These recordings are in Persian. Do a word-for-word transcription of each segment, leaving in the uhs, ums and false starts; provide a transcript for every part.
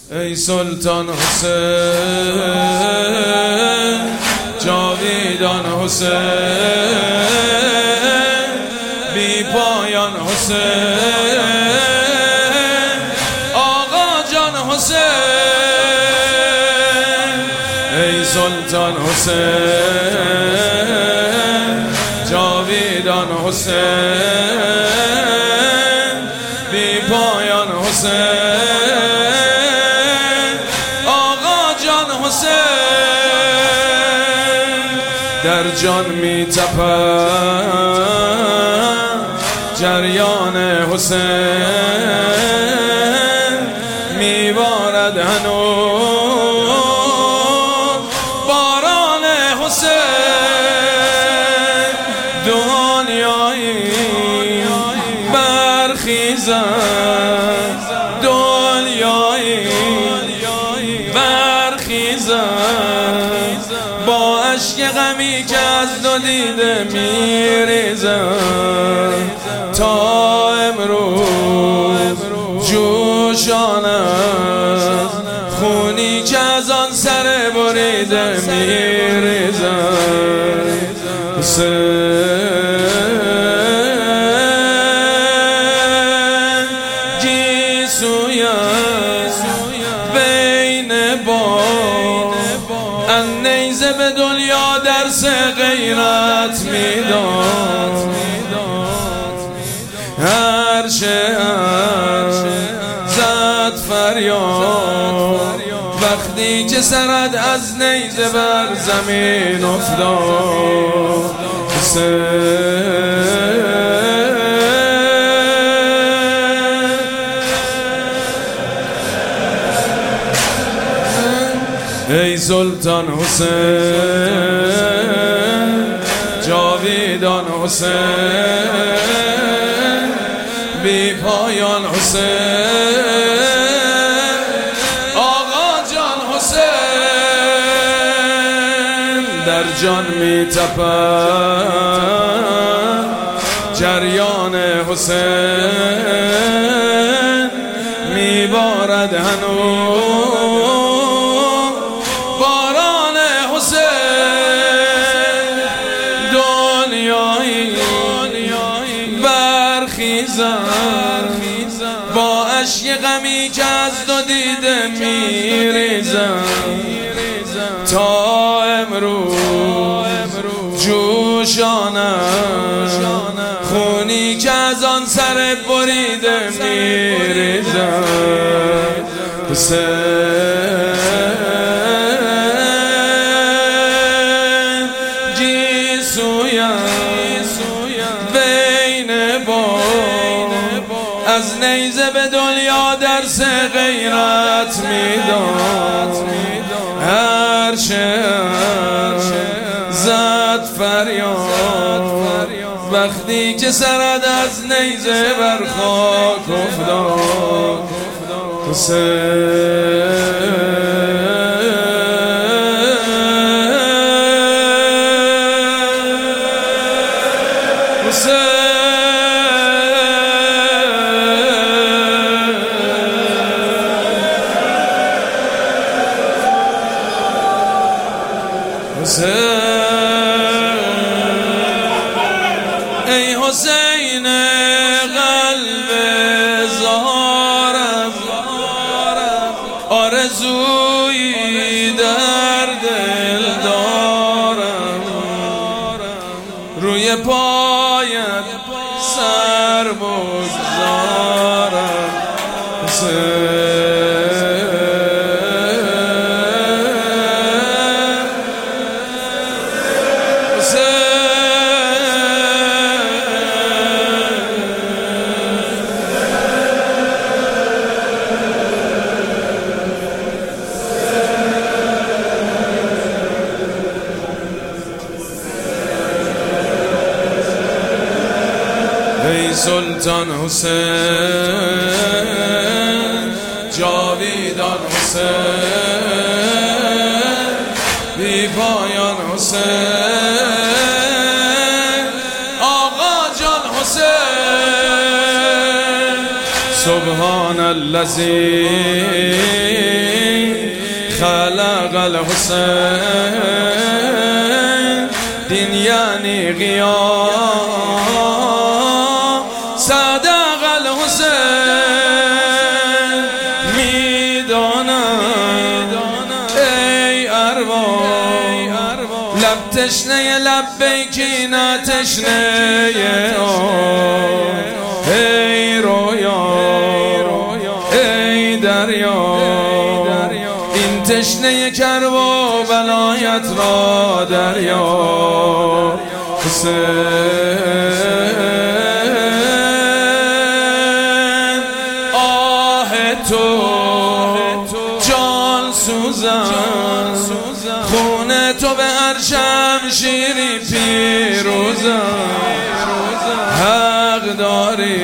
ای سلطان حسین، جاویدان حسین، بی پایان حسین، آقا جان حسین. ای سلطان حسین، جاویدان حسین، بی پایان حسین، در جان می تپد جریان حسین، می بارد هنوز باران حسین. دنیایی برخیزد، دنیایی برخیزد، با اشک غمی که از دو دیده میریزد، تا امروز جوشان است خونی که از آن سر بریده میریزد. گیسوی بین با نیزه به دنیا درس غیرت میداد، هر شهر زد فریاد وقتی که سرد از نیزه بر زمین افتاد. ای سلطان حسین، جاویدان حسین، بی پایان حسین، آقا جان حسین. در جان می تپد جریان حسین، می بارد هنوز با اشک غمی که از دو دیده میریزم، تا امروز جوشان است خونی که از آن سر بریده میریزم. از نیزه به دنیا درس غیرت میداد، هر شهر زد فریاد وقتی که سرد از نیزه بر خاک افتاد. ای حسین قلب زارم، آرزویی در دل دارم، روی پایت سر بگذارم. ای سلطان حسین، جاویدان حسین، بی پایان حسین، آقا جان حسین. سبحان الذی خلق الحسین دین یعنی قیام صدق الحسین میدانم ای ارواح لب تشنه لبیکی نه تشنه ای رویا ای دریا این تشنه کرب و بلایت را دریا حسین آه تو جان سوزن خون تو به هر شمشیری پیروزن حق داری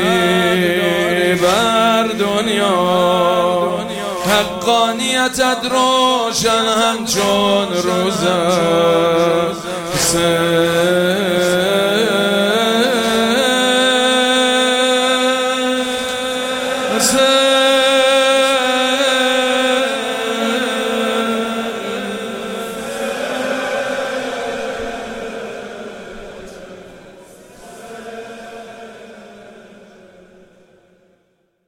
بر دنیا حقانیتت روشن همچون روزن حسین